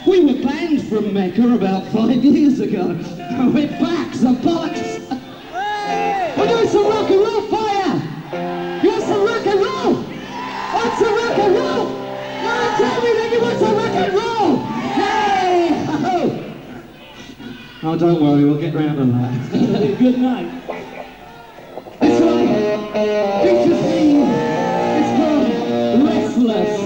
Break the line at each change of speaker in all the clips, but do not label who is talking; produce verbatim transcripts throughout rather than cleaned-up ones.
We were banned from Mecca about five years ago. We're back, so bollocks. We're doing some rock and roll fire. You want some rock and roll? Want some rock and roll? No, tell me that you want some rock and roll. Hey! Oh, oh don't worry, we'll get round to that.
It's gonna be a good night.
This one features me. It's called Restless.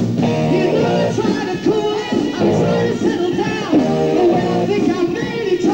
You know I try to cool it, I'm trying to settle down, but when I think I made it,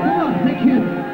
Come on, thank you.